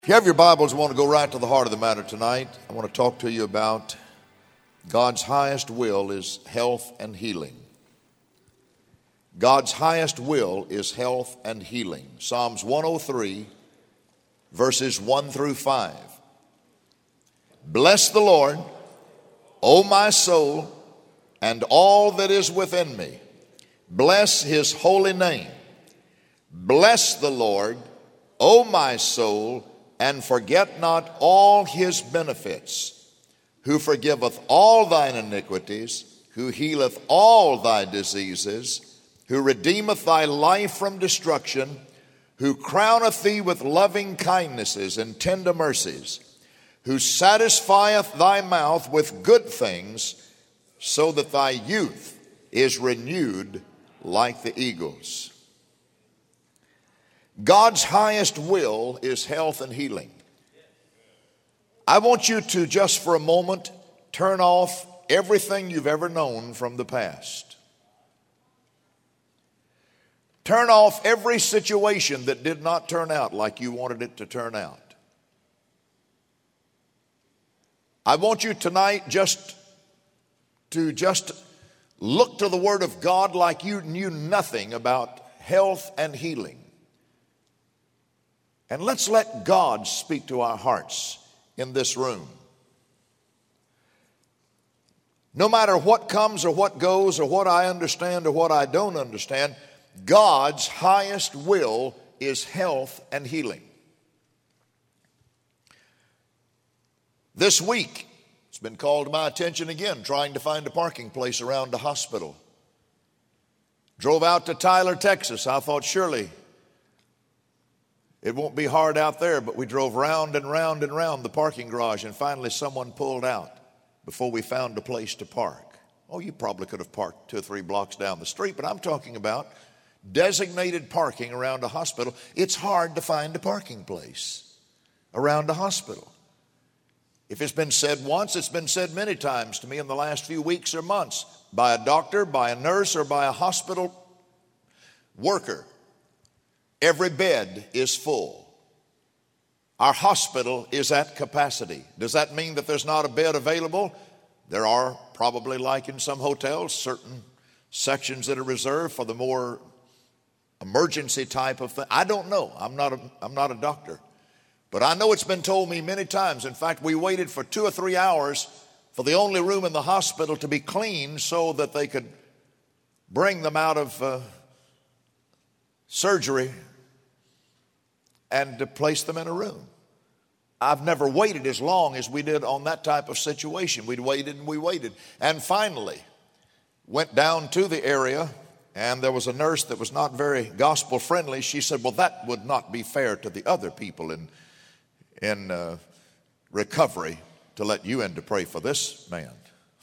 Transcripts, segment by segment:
If you have your Bibles, I want to go right to the heart of the matter tonight. I want to talk to you about God's highest will is health and healing. God's highest will is health and healing. Psalms 103, verses 1 through 5. Bless the Lord, O my soul, and all that is within me. Bless his holy name. Bless the Lord, O my soul, and forget not all his benefits, who forgiveth all thine iniquities, who healeth all thy diseases, who redeemeth thy life from destruction, who crowneth thee with loving kindnesses and tender mercies, who satisfieth thy mouth with good things, so that thy youth is renewed like the eagles. God's highest will is health and healing. I want you to just for a moment turn off everything you've ever known from the past. Turn off every situation that did not turn out like you wanted it to turn out. I want you tonight just to look to the Word of God like you knew nothing about health and healing. And let's let God speak to our hearts in this room. No matter what comes or what goes or what I understand or what I don't understand, God's highest will is health and healing. This week, it's been called to my attention again, trying to find a parking place around a hospital. Drove out to Tyler, Texas. I thought surely it won't be hard out there, but we drove round and round and round the parking garage, and finally someone pulled out before we found a place to park. Oh, you probably could have parked 2 or 3 blocks down the street, but I'm talking about designated parking around a hospital. It's hard to find a parking place around a hospital. If it's been said once, it's been said many times to me in the last few weeks or months by a doctor, by a nurse, or by a hospital worker. Every bed is full. Our hospital is at capacity. Does that mean that there's not a bed available? There are probably, like in some hotels, certain sections that are reserved for the more emergency type of thing. I don't know. I'm not a doctor. But I know it's been told me many times. In fact, we waited for 2 or 3 hours for the only room in the hospital to be clean so that they could bring them out of surgery and to place them in a room. I've never waited as long as we did on that type of situation. We waited and we waited. And finally, went down to the area, and there was a nurse that was not very gospel friendly. She said, well, that would not be fair to the other people in recovery to let you in to pray for this man.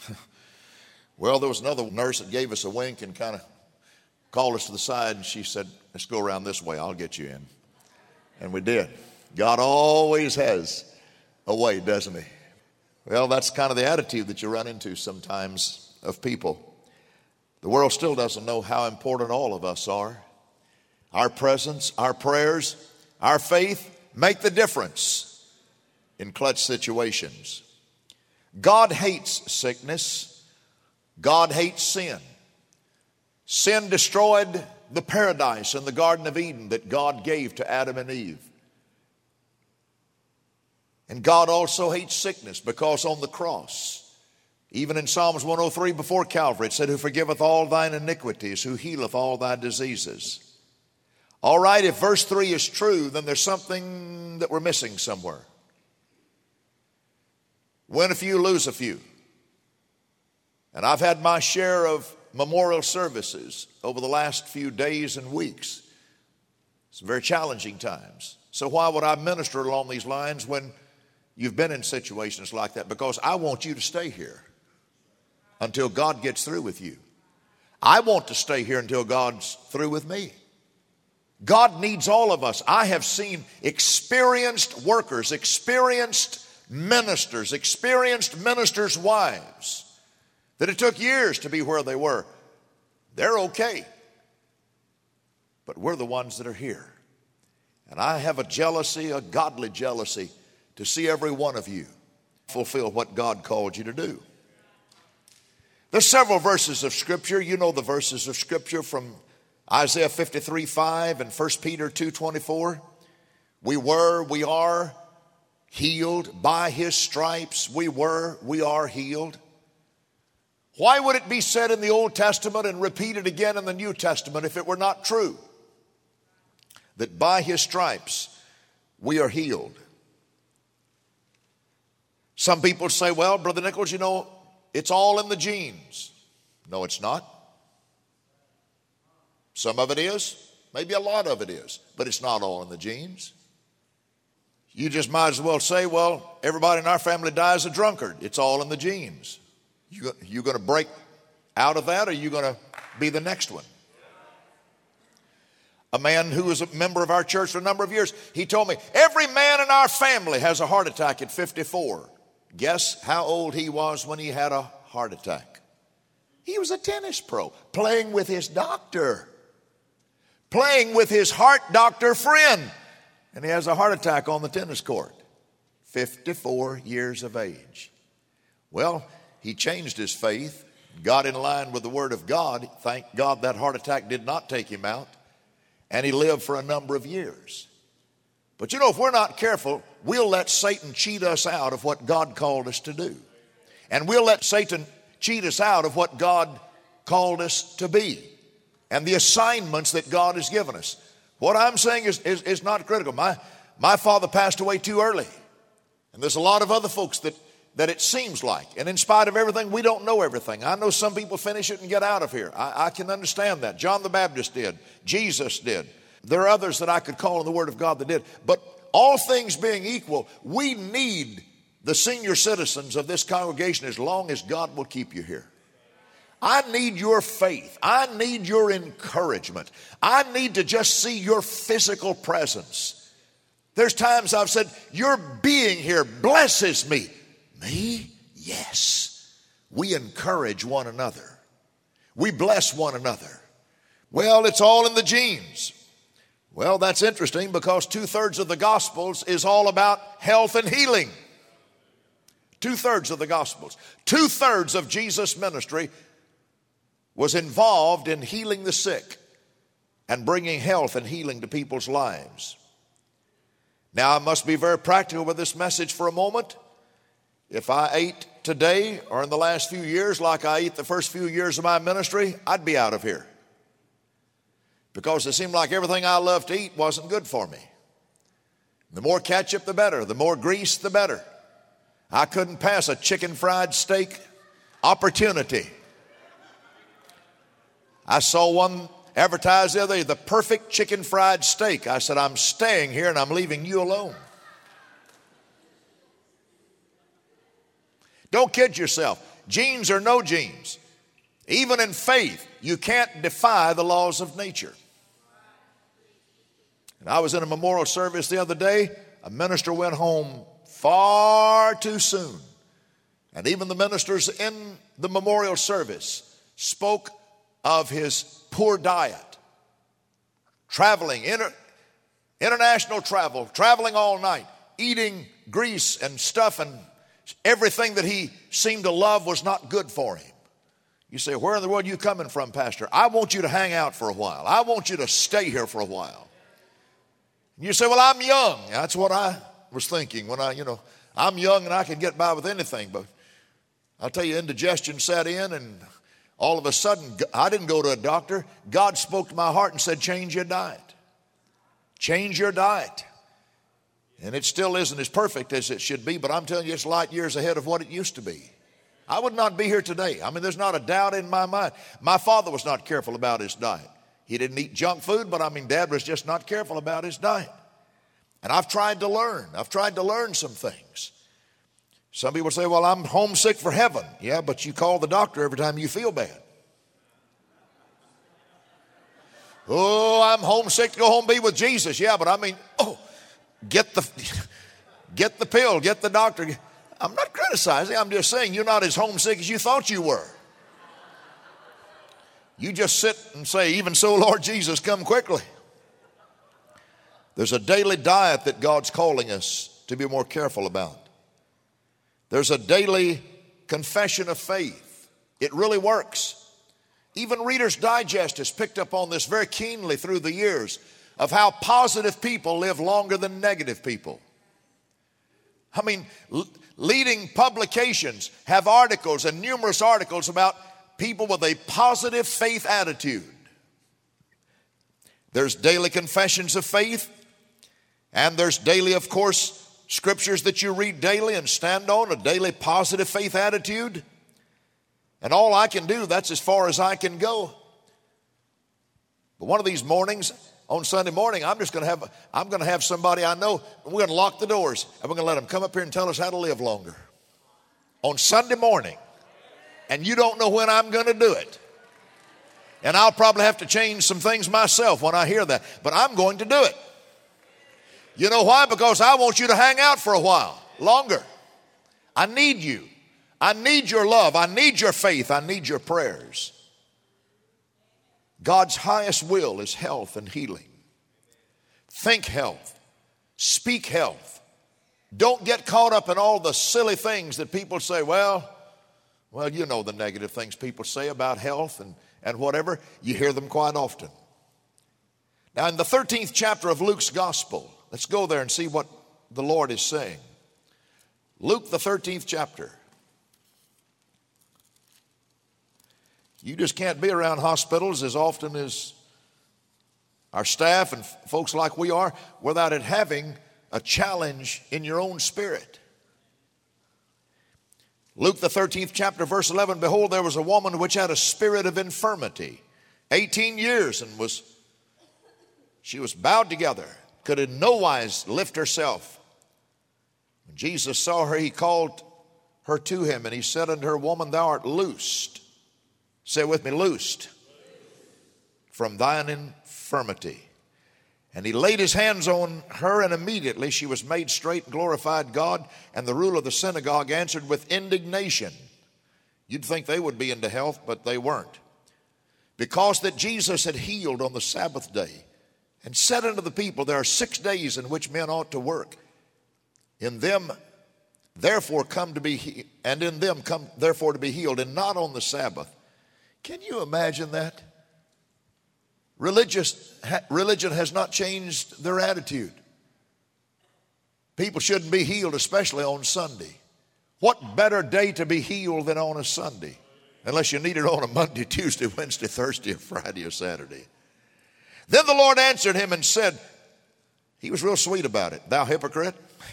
Well, there was another nurse that gave us a wink and kind of called us to the side, and she said, let's go around this way. I'll get you in. And we did. God always has a way, doesn't he? Well, that's kind of the attitude that you run into sometimes of people. The world still doesn't know how important all of us are. Our presence, our prayers, our faith make the difference in clutch situations. God hates sickness. God hates sin. Sin destroyed the paradise in the Garden of Eden that God gave to Adam and Eve. And God also hates sickness because on the cross, even in Psalms 103 before Calvary, it said, who forgiveth all thine iniquities, who healeth all thy diseases. All right, if verse 3 is true, then there's something that we're missing somewhere. Win a few, lose a few. And I've had my share of memorial services over the last few days and weeks. Some very challenging times. So why would I minister along these lines when you've been in situations like that? Because I want you to stay here until God gets through with you. I want to stay here until God's through with me. God needs all of us. I have seen experienced workers, experienced ministers, experienced ministers' wives that it took years to be where they were. They're okay. But we're the ones that are here. And I have a jealousy, a godly jealousy, to see every one of you fulfill what God called you to do. There's several verses of Scripture. You know the verses of Scripture from Isaiah 53:5 and 1 Peter 2:24. We are healed. By his stripes we are healed. Why would it be said in the Old Testament and repeated again in the New Testament if it were not true? That by his stripes we are healed. Some people say, well, Brother Nichols, you know, it's all in the genes. No, it's not. Some of it is, maybe a lot of it is, but it's not all in the genes. You just might as well say, well, everybody in our family dies a drunkard. It's all in the genes. You going to break out of that, or are you going to be the next one? A man who was a member of our church for a number of years, he told me, every man in our family has a heart attack at 54. Guess how old he was when he had a heart attack? He was a tennis pro, playing with his doctor, playing with his heart doctor friend. And he has a heart attack on the tennis court. 54 years of age. Well, he changed his faith, got in line with the Word of God. Thank God that heart attack did not take him out. And he lived for a number of years. But you know, if we're not careful, we'll let Satan cheat us out of what God called us to do. And we'll let Satan cheat us out of what God called us to be and the assignments that God has given us. What I'm saying is not critical. My father passed away too early. And there's a lot of other folks that it seems like. And in spite of everything, we don't know everything. I know some people finish it and get out of here. I can understand that. John the Baptist did. Jesus did. There are others that I could call in the Word of God that did. But all things being equal, we need the senior citizens of this congregation as long as God will keep you here. I need your faith. I need your encouragement. I need to just see your physical presence. There's times I've said, your being here blesses me. Me? Yes. We encourage one another. We bless one another. Well, it's all in the genes. Well, that's interesting because 2/3 of the Gospels is all about health and healing. 2/3 of the Gospels. 2/3 of Jesus' ministry was involved in healing the sick and bringing health and healing to people's lives. Now, I must be very practical with this message for a moment. If I ate today or in the last few years like I ate the first few years of my ministry, I'd be out of here. Because it seemed like everything I loved to eat wasn't good for me. The more ketchup, the better. The more grease, the better. I couldn't pass a chicken fried steak opportunity. I saw one advertised the other day, the perfect chicken fried steak. I said, I'm staying here and I'm leaving you alone. Don't kid yourself. Genes or no genes. Even in faith, you can't defy the laws of nature. And I was in a memorial service the other day. A minister went home far too soon. And even the ministers in the memorial service spoke of his poor diet, traveling, international travel, traveling all night, eating grease and stuff, and everything that he seemed to love was not good for him. You say, where in the world are you coming from, Pastor? I want you to hang out for a while. I want you to stay here for a while. And you say, well, I'm young. That's what I was thinking when I'm young and I can get by with anything. But I'll tell you, indigestion set in, and all of a sudden, I didn't go to a doctor. God spoke to my heart and said, change your diet. Change your diet. And it still isn't as perfect as it should be, but I'm telling you, it's light years ahead of what it used to be. I would not be here today. I mean, there's not a doubt in my mind. My father was not careful about his diet. He didn't eat junk food, but Dad was just not careful about his diet. And I've tried to learn. I've tried to learn some things. Some people say, well, I'm homesick for heaven. Yeah, but you call the doctor every time you feel bad. Oh, I'm homesick to go home and be with Jesus. Yeah, but get the pill, get the doctor. I'm not criticizing. I'm just saying you're not as homesick as you thought you were. You just sit and say, even so, Lord Jesus, come quickly. There's a daily diet that God's calling us to be more careful about. There's a daily confession of faith. It really works. Even Reader's Digest has picked up on this very keenly through the years of how positive people live longer than negative people. I mean, leading publications have articles and numerous articles about people with a positive faith attitude. There's daily confessions of faith, and there's daily, of course, scriptures that you read daily and stand on, a daily positive faith attitude. And all I can do, that's as far as I can go. But one of these mornings, on Sunday morning, I'm going to have somebody I know, and we're going to lock the doors, and we're going to let them come up here and tell us how to live longer. On Sunday morning. And you don't know when I'm going to do it. And I'll probably have to change some things myself when I hear that. But I'm going to do it. You know why? Because I want you to hang out for a while longer. I need you. I need your love. I need your faith. I need your prayers. God's highest will is health and healing. Think health. Speak health. Don't get caught up in all the silly things that people say. Well, you know the negative things people say about health and whatever. You hear them quite often. Now, in the 13th chapter of Luke's gospel, let's go there and see what the Lord is saying. Luke, the 13th chapter. You just can't be around hospitals as often as our staff and folks like we are without it having a challenge in your own spirit. Luke, the 13th chapter, verse 11, behold, there was a woman which had a spirit of infirmity, 18 years, and she was bowed together, could in no wise lift herself. When Jesus saw her, he called her to him, and he said unto her, Woman, thou art loosed. Say with me, loosed from thine infirmity. And he laid his hands on her, and immediately she was made straight and glorified God. And the ruler of the synagogue answered with indignation. You'd think they would be into health, but they weren't. Because that Jesus had healed on the Sabbath day, and said unto the people, there are 6 days in which men ought to work. In them therefore come to be, and in them come therefore to be healed, and not on the Sabbath. Can you imagine that? Religion has not changed their attitude. People shouldn't be healed, especially on Sunday. What better day to be healed than on a Sunday? Unless you need it on a Monday, Tuesday, Wednesday, Thursday, or Friday, or Saturday. Then the Lord answered him and said, he was real sweet about it. Thou hypocrite.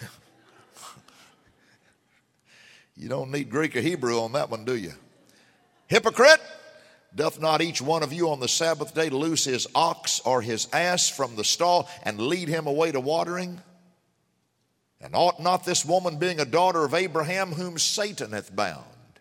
You don't need Greek or Hebrew on that one, do you? Hypocrite. Doth not each one of you on the Sabbath day loose his ox or his ass from the stall and lead him away to watering? And ought not this woman, being a daughter of Abraham, whom Satan hath bound,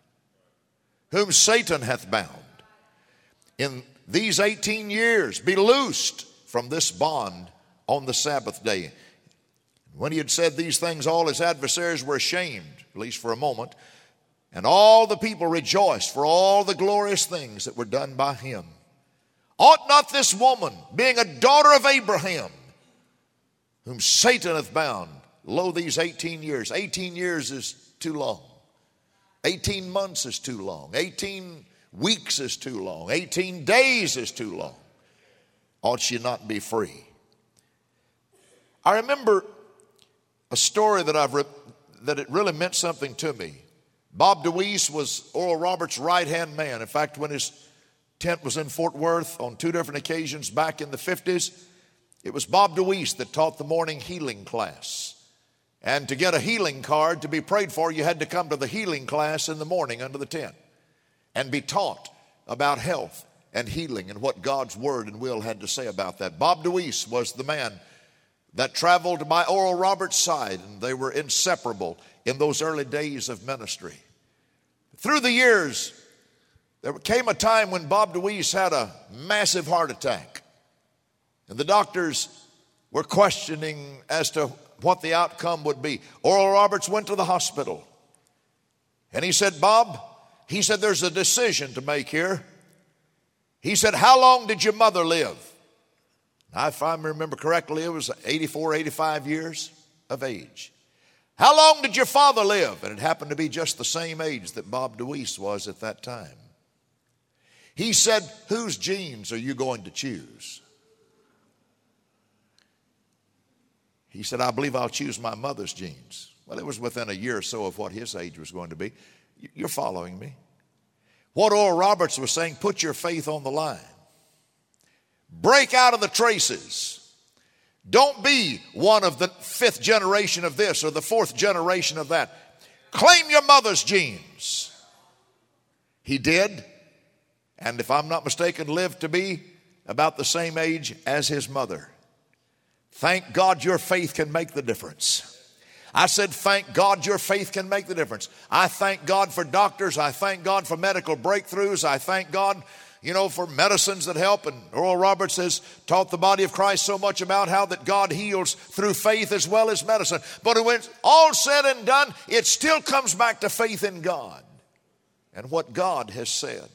in these 18 years be loosed from this bond on the Sabbath day? When he had said these things, all his adversaries were ashamed, at least for a moment. And all the people rejoiced for all the glorious things that were done by him. Ought not this woman, being a daughter of Abraham, whom Satan hath bound, lo, these 18 years. 18 years is too long. 18 months is too long. 18 weeks is too long. 18 days is too long. Ought she not be free? I remember a story that it really meant something to me. Bob DeWeese was Oral Roberts' right-hand man. In fact, when his tent was in Fort Worth on 2 different occasions back in the 50s, it was Bob DeWeese that taught the morning healing class. And to get a healing card to be prayed for, you had to come to the healing class in the morning under the tent and be taught about health and healing and what God's word and will had to say about that. Bob DeWeese was the man that traveled by Oral Roberts' side, and they were inseparable in those early days of ministry. Through the years, there came a time when Bob DeWeese had a massive heart attack. And the doctors were questioning as to what the outcome would be. Oral Roberts went to the hospital. And he said, Bob, he said, there's a decision to make here. He said, how long did your mother live? If I remember correctly, it was 84, 85 years of age. How long did your father live? And it happened to be just the same age that Bob DeWeese was at that time. He said, whose genes are you going to choose? He said, I believe I'll choose my mother's genes. Well, it was within a year or so of what his age was going to be. You're following me. What Oral Roberts was saying, put your faith on the line. Break out of the traces. Don't be one of the fifth generation of this or the fourth generation of that. Claim your mother's genes. He did, and if I'm not mistaken, lived to be about the same age as his mother. Thank God your faith can make the difference. I said, thank God your faith can make the difference. I thank God for doctors. I thank God for medical breakthroughs. I thank God, for medicines that help. And Oral Roberts has taught the body of Christ so much about how that God heals through faith as well as medicine. But when it's all said and done, it still comes back to faith in God and what God has said.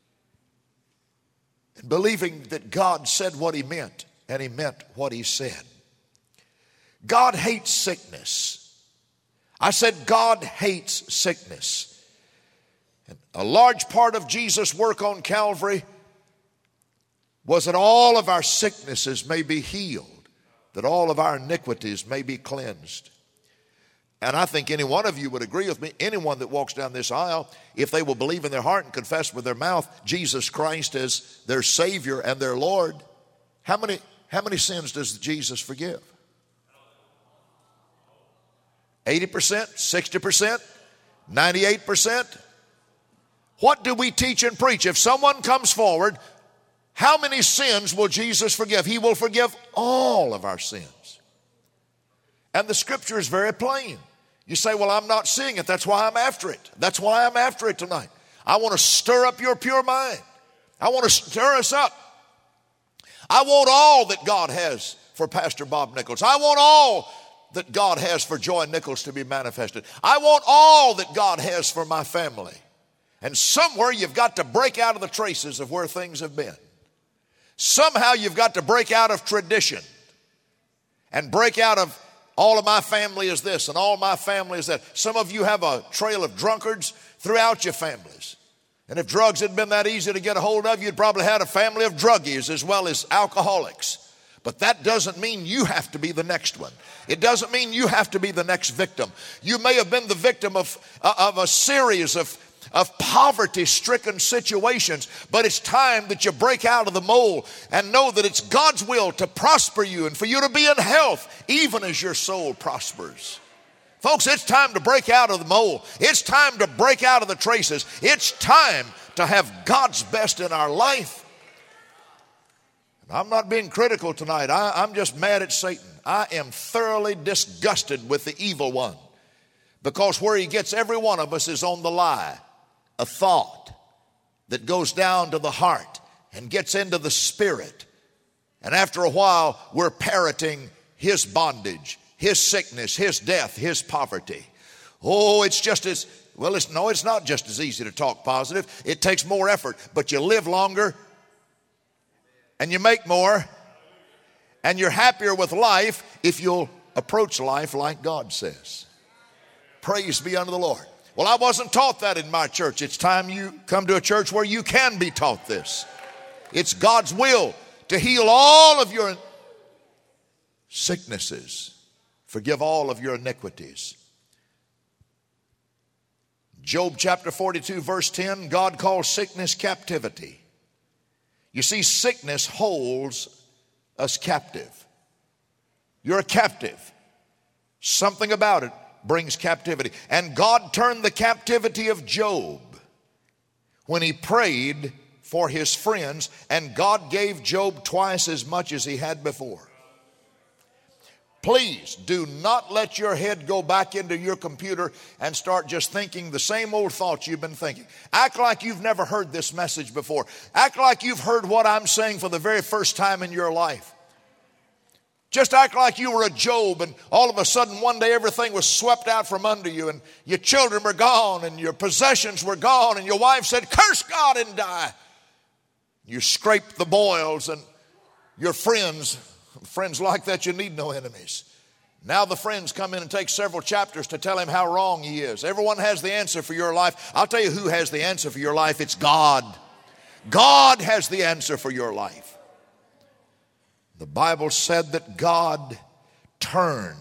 And believing that God said what he meant and he meant what he said. God hates sickness. I said God hates sickness. And a large part of Jesus' work on Calvary was that all of our sicknesses may be healed, that all of our iniquities may be cleansed. And I think any one of you would agree with me, anyone that walks down this aisle, if they will believe in their heart and confess with their mouth Jesus Christ as their Savior and their Lord, how many sins does Jesus forgive? 80%, 60%, 98%? What do we teach and preach? If someone comes forward, how many sins will Jesus forgive? He will forgive all of our sins. And the scripture is very plain. You say, well, I'm not seeing it. That's why I'm after it. That's why I'm after it tonight. I want to stir up your pure mind. I want to stir us up. I want all that God has for Pastor Bob Nichols. I want all that God has for Joy Nichols to be manifested. I want all that God has for my family. And somewhere you've got to break out of the traces of where things have been. Somehow you've got to break out of tradition and break out of all of my family is this and all my family is that. Some of you have a trail of drunkards throughout your families. And if drugs had been that easy to get a hold of, you'd probably had a family of druggies as well as alcoholics. But that doesn't mean you have to be the next one. It doesn't mean you have to be the next victim. You may have been the victim of a series of poverty-stricken situations, but it's time that you break out of the mold and know that it's God's will to prosper you and for you to be in health, even as your soul prospers. Folks, it's time to break out of the mold. It's time to break out of the traces. It's time to have God's best in our life. I'm not being critical tonight. I'm just mad at Satan. I am thoroughly disgusted with the evil one, because where he gets every one of us is on the lie. A thought that goes down to the heart and gets into the spirit. And after a while, we're parroting his bondage, his sickness, his death, his poverty. Oh, it's just as, well, it's not just as easy to talk positive. It takes more effort, but you live longer and you make more and you're happier with life if you'll approach life like God says. Praise be unto the Lord. Well, I wasn't taught that in my church. It's time you come to a church where you can be taught this. It's God's will to heal all of your sicknesses, forgive all of your iniquities. Job chapter 42 verse 10, God calls sickness captivity. You see, sickness holds us captive. You're a captive. Something about it brings captivity. And God turned the captivity of Job when he prayed for his friends, and God gave Job twice as much as he had before. Please do not let your head go back into your computer and start just thinking the same old thoughts you've been thinking. Act like you've never heard this message before. Act like you've heard what I'm saying for the very first time in your life. Just act like you were a Job and all of a sudden one day everything was swept out from under you and your children were gone and your possessions were gone and your wife said, curse God and die. You scraped the boils and your friends Friends like that, you need no enemies. Now the friends come in and take several chapters to tell him how wrong he is. Everyone has the answer for your life. I'll tell you who has the answer for your life. It's God. God has the answer for your life. The Bible said that God turned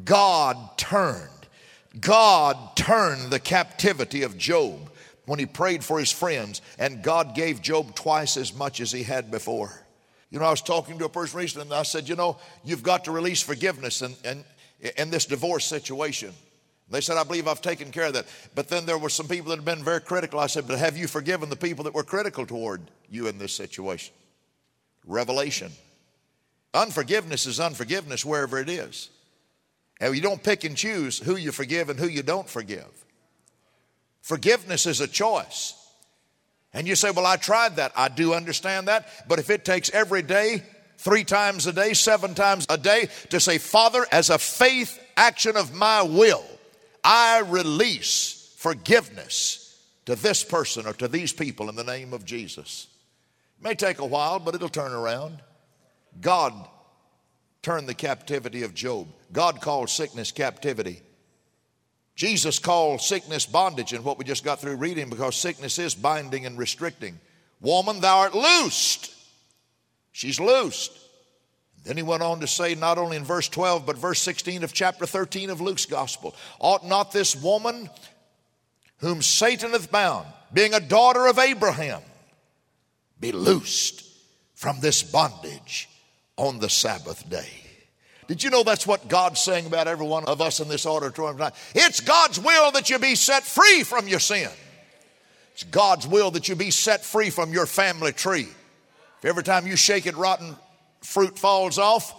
the captivity of Job when he prayed for his friends, and God gave Job twice as much as he had before. You know, I was talking to a person recently, and I said, you know, you've got to release forgiveness in this divorce situation. They said, I believe I've taken care of that. But then there were some people that had been very critical. I said, but have you forgiven the people that were critical toward you in this situation? Revelation. Unforgiveness is unforgiveness wherever it is. And you don't pick and choose who you forgive and who you don't forgive. Forgiveness is a choice. And you say, well, I tried that. I do understand that. But if it takes every day, 3 times a day, 7 times a day, to say, Father, as a faith action of my will, I release forgiveness to this person or to these people in the name of Jesus. It may take a while, but it'll turn around. God turned the captivity of Job. God called sickness captivity. Jesus called sickness bondage in what we just got through reading, because sickness is binding and restricting. Woman, thou art loosed. She's loosed. Then he went on to say, not only in verse 12, but verse 16 of chapter 13 of Luke's gospel, ought not this woman whom Satan hath bound, being a daughter of Abraham, be loosed from this bondage on the Sabbath day? Did you know that's what God's saying about every one of us in this auditorium tonight? It's God's will that you be set free from your sin. It's God's will that you be set free from your family tree. If every time you shake it, rotten fruit falls off,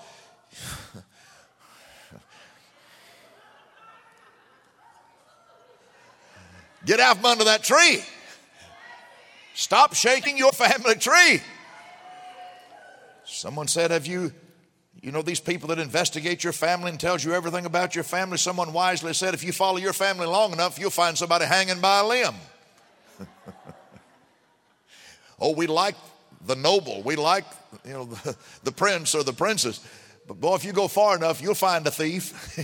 get out from under that tree. Stop shaking your family tree. Someone said, have you know these people that investigate your family and tells you everything about your family? Someone wisely said, if you follow your family long enough, you'll find somebody hanging by a limb. Oh, we like the noble. We like, the prince or the princess. But boy, if you go far enough, you'll find a thief.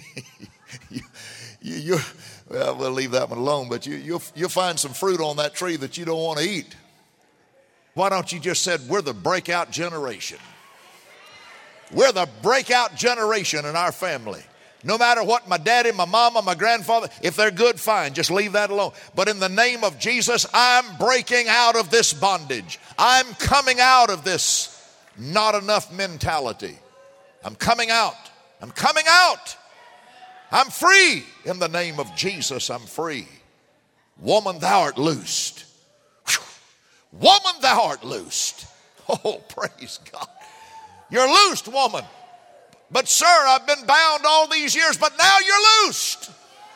Well, we'll leave that one alone, but you'll find some fruit on that tree that you don't want to eat. Why don't you just say, we're the breakout generation. We're the breakout generation in our family. No matter what my daddy, my mama, my grandfather, if they're good, fine, just leave that alone. But in the name of Jesus, I'm breaking out of this bondage. I'm coming out of this not enough mentality. I'm coming out. I'm coming out. I'm free. In the name of Jesus, I'm free. Woman, thou art loosed. Whew. Woman, thou art loosed. Oh, praise God. You're loosed, woman. But sir, I've been bound all these years, but now you're loosed.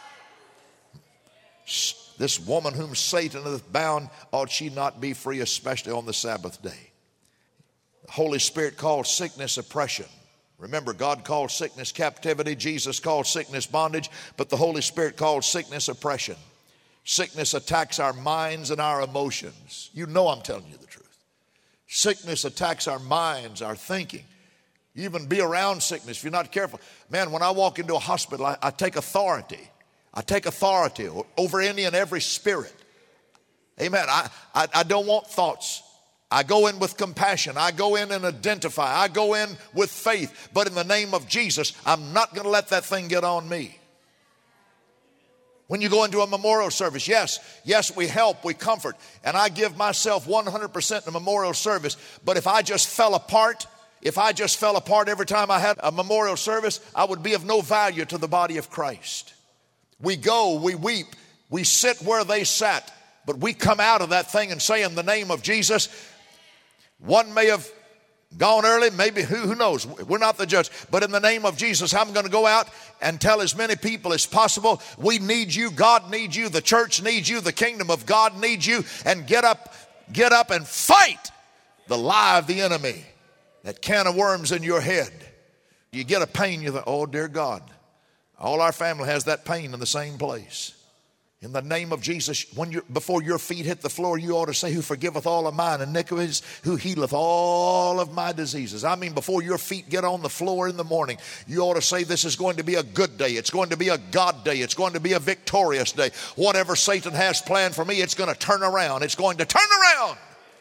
This woman whom Satan hath bound, ought she not be free, especially on the Sabbath day? The Holy Spirit called sickness oppression. Remember, God called sickness captivity. Jesus called sickness bondage, but the Holy Spirit called sickness oppression. Sickness attacks our minds and our emotions. You know I'm telling you the truth. Sickness attacks our minds, our thinking. You even be around sickness if you're not careful. Man, when I walk into a hospital, I take authority. I take authority over any and every spirit. Amen. I don't want thoughts. I go in with compassion. I go in and identify. I go in with faith. But in the name of Jesus, I'm not going to let that thing get on me. When you go into a memorial service, yes, we help, we comfort. And I give myself 100% in a memorial service. But if I just fell apart every time I had a memorial service, I would be of no value to the body of Christ. We go, we weep, we sit where they sat, but we come out of that thing and say, in the name of Jesus. One may have gone early, maybe, who knows? We're not the judge. But in the name of Jesus, I'm going to go out and tell as many people as possible, we need you, God needs you, the church needs you, the kingdom of God needs you, and get up and fight the lie of the enemy. That can of worms in your head. You get a pain, you think, oh dear God, all our family has that pain in the same place. In the name of Jesus, before your feet hit the floor, you ought to say, who forgiveth all of mine iniquities, who healeth all of my diseases. I mean, before your feet get on the floor in the morning, you ought to say, this is going to be a good day. It's going to be a God day. It's going to be a victorious day. Whatever Satan has planned for me, it's going to turn around. It's going to turn around.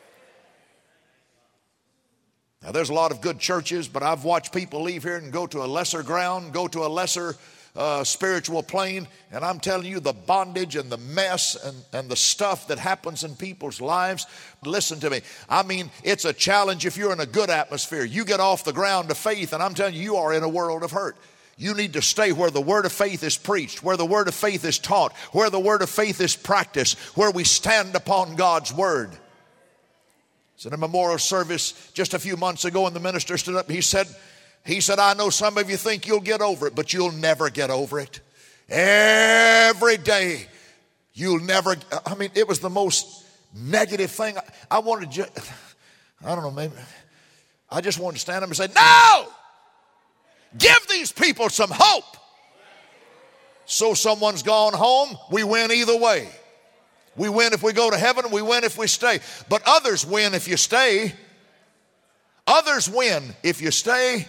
Now, there's a lot of good churches, but I've watched people leave here and go to a lesser ground, go to a lesser spiritual plane, and I'm telling you, the bondage and the mess and the stuff that happens in people's lives. Listen to me. I mean, it's a challenge if you're in a good atmosphere. You get off the ground of faith, and I'm telling you, you are in a world of hurt. You need to stay where the word of faith is preached, where the word of faith is taught, where the word of faith is practiced, where we stand upon God's word. So in a memorial service just a few months ago, and the minister stood up, he said, I know some of you think you'll get over it, but you'll never get over it. Every day, you'll never, I mean, it was the most negative thing. I wanted to, I don't know, maybe, I just wanted to stand up and say, no! Give these people some hope. So someone's gone home, we win either way. We win if we go to heaven, we win if we stay. But others win if you stay. Others win if you stay.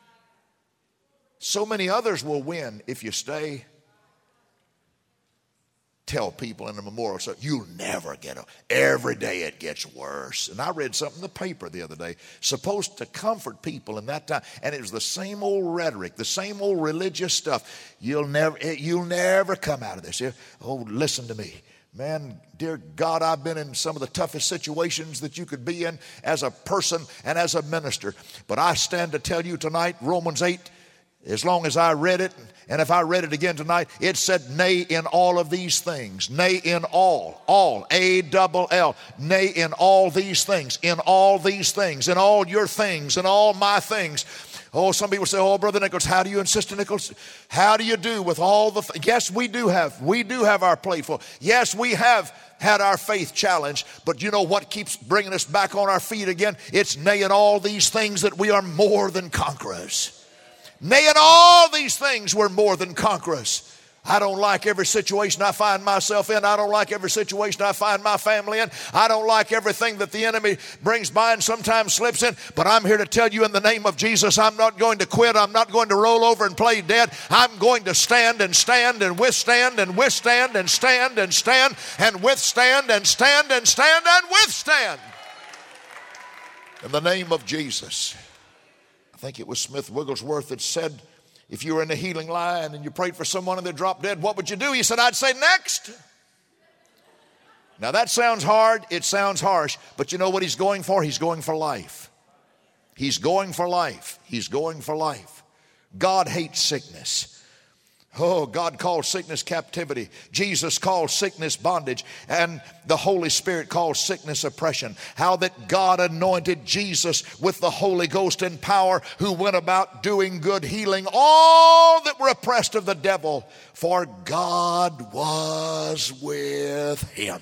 So many others will win if you stay. Tell people in the memorial service, you'll never get over. Every day it gets worse. And I read something in the paper the other day, supposed to comfort people in that time. And it was the same old rhetoric, the same old religious stuff. You'll never come out of this. Oh, listen to me. Man, dear God, I've been in some of the toughest situations that you could be in as a person and as a minister. But I stand to tell you tonight, Romans 8, as long as I read it, and if I read it again tonight, it said, nay, in all of these things. Nay, in all, A-double-L. Nay, in all these things, in all these things, in all your things, in all my things. Oh, some people say, oh, Brother Nichols, how do you insist, Nichols? How do you do with all the Yes, we do have our plate full. Yes, we have had our faith challenged, but you know what keeps bringing us back on our feet again? It's nay, in all these things that we are more than conquerors. Nay, in all these things we're more than conquerors. I don't like every situation I find myself in. I don't like every situation I find my family in. I don't like everything that the enemy brings by and sometimes slips in. But I'm here to tell you in the name of Jesus, I'm not going to quit. I'm not going to roll over and play dead. I'm going to stand and stand and withstand and withstand and stand and stand and withstand and stand and stand and withstand. In the name of Jesus. I think it was Smith Wigglesworth that said, if you were in the healing line and you prayed for someone and they dropped dead, what would you do? He said, I'd say next. Now that sounds hard. It sounds harsh. But you know what he's going for? He's going for life. He's going for life. He's going for life. God hates sickness. Oh, God calls sickness captivity. Jesus calls sickness bondage. And the Holy Spirit calls sickness oppression. How that God anointed Jesus with the Holy Ghost and power, who went about doing good, healing all that were oppressed of the devil, for God was with him.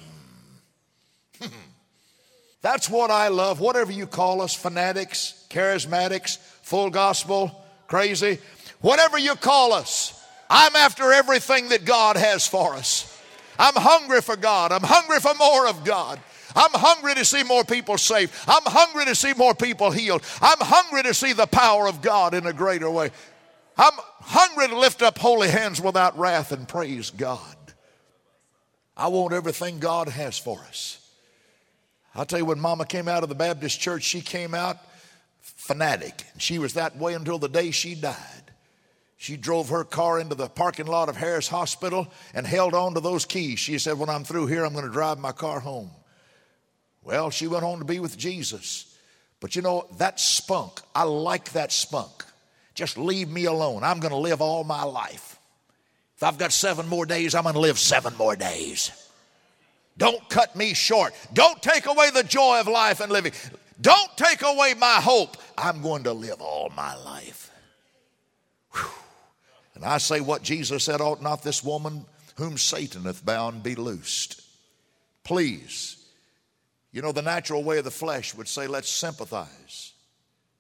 That's what I love. Whatever you call us, fanatics, charismatics, full gospel, crazy, whatever you call us, I'm after everything that God has for us. I'm hungry for God. I'm hungry for more of God. I'm hungry to see more people saved. I'm hungry to see more people healed. I'm hungry to see the power of God in a greater way. I'm hungry to lift up holy hands without wrath and praise God. I want everything God has for us. I'll tell you, when Mama came out of the Baptist church, she came out fanatic. She was that way until the day she died. She drove her car into the parking lot of Harris Hospital and held on to those keys. She said, when I'm through here, I'm going to drive my car home. Well, she went on to be with Jesus. But you know, that spunk, I like that spunk. Just leave me alone. I'm going to live all my life. If I've got 7 more days, I'm going to live 7 more days. Don't cut me short. Don't take away the joy of life and living. Don't take away my hope. I'm going to live all my life. Whew. And I say what Jesus said, ought not this woman whom Satan hath bound be loosed? Please. You know, the natural way of the flesh would say, let's sympathize.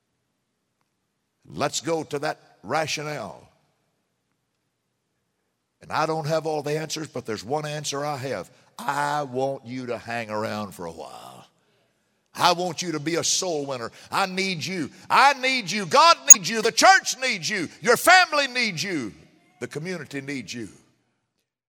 Let's go to that rationale. And I don't have all the answers, but there's one answer I have. I want you to hang around for a while. I want you to be a soul winner. I need you. I need you. God needs you. The church needs you. Your family needs you. The community needs you.